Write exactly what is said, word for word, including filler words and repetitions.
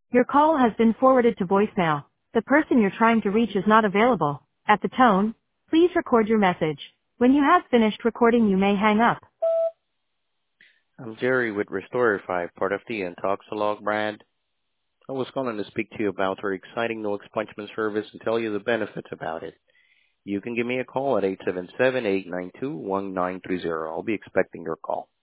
Your call has been forwarded to voicemail. The person you're trying to reach is not available. At the tone, please record your message. When you have finished recording, you may hang up. I'm Jerry with Restorify, part of the Intoxilog brand. I was calling to speak to you about our exciting no expungement service and tell you the benefits about it. You can give me a call at eight seven seven, eight nine two, one nine three zero. I'll be expecting your call.